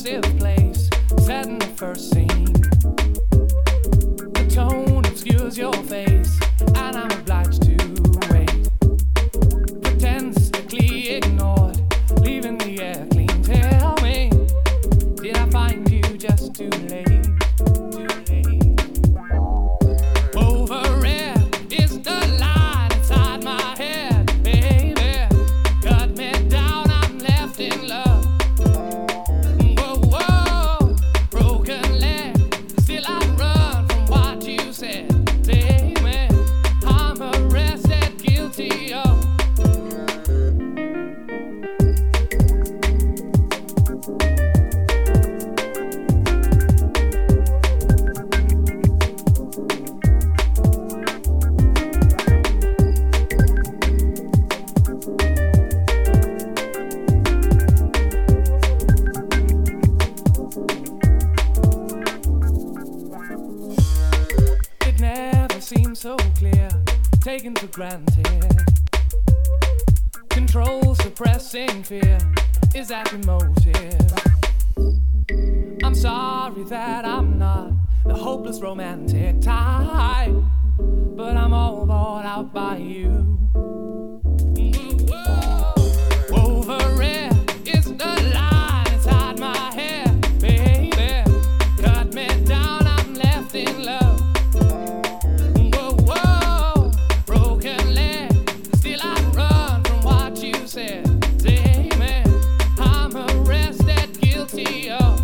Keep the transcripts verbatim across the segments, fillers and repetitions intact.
immersive place, set in the first scene. The tone obscures your face, and I'm obliged to wait. Pretensively ignored, leaving the air clean. Tell me, did I find you just too late? Too late. Overread is the line inside my head, baby. Cut me down, I'm left in love. Whoa, whoa, broken leg, still I run from what you said. Say me, I'm arrested, guilty of. It never seemed so clear, taken for granted. Control, suppressing fear, is that your motive? I'm sorry that I'm not the hopeless romantic type, but I'm all bought out by you. Overread is the line inside my head, baby. Cut me down, I'm left in love. Whoa, whoa, broken leg, still I run from what you said. Say me, I'm arrested, guilty of,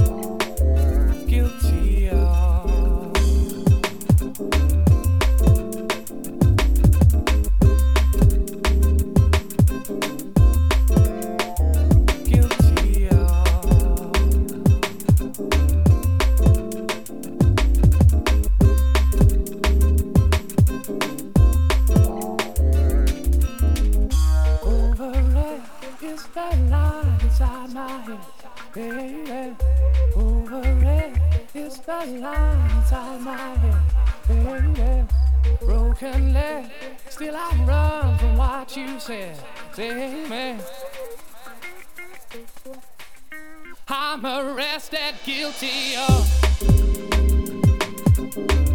guilty of. Guilty of. Overread is the line inside my head, baby. Overread is the line inside my head, baby. Broken leg, still I run from what you said. Say me, I'm arrested, guilty of.